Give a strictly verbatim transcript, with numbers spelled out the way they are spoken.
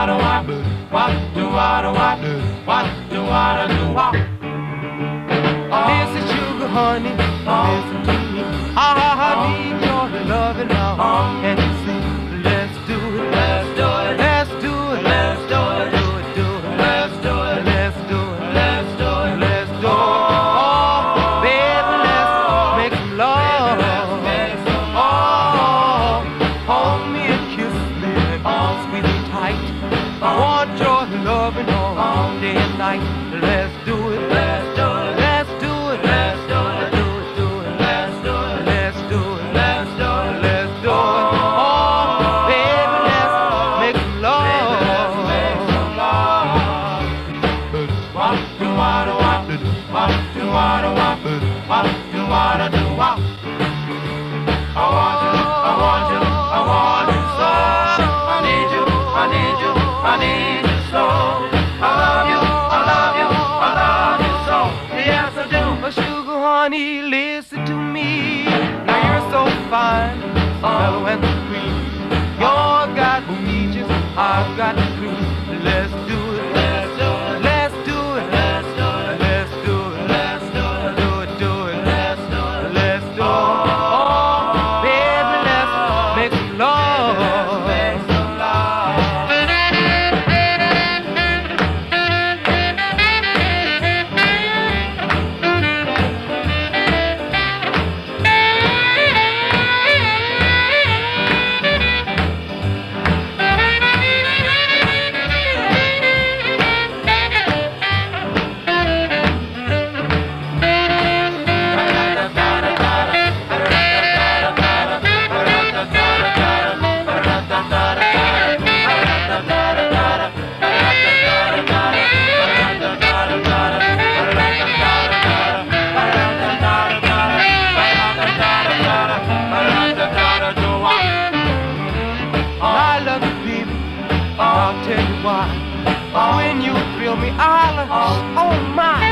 Listen, sugar honey, listen to me. I need your loving now. Can you see? Let's do it. Let's do it. Let's do it. Let's do it. Do it. Do it. Let's do it. Let's do it. Let's do it. Let's do it. Oh, baby, let's make some love. Oh, hold me and kiss me and squeeze me tight. I want your loving all day and night. Let's do it. Let's do it. Let's do it. Let's do it. Do it. Do it. Let's do it. Let's do it. Let's do it. Let's do it. Oh, baby, let's make some love. Let's make some love. What you wanna want? What you wanna want? What you wanna do? What? I want you. I want you. I want you so. I need you. I need you. I need you so. I love you. I love you. I love you so. Yes, I do. Oh, sugar honey, listen to me. Now you're so fine, mellow and sweet. You've got peaches, I've got fruit. Let's do it. Let's do it. Let's do it. Let's do it. Let's do it. Let's do it. Do it. Do it. Let's do it. Let's do it. Oh, baby, let's make some love. Let's make some love. I love you, baby. I'll tell you why. When you thrill me, I'll, oh my.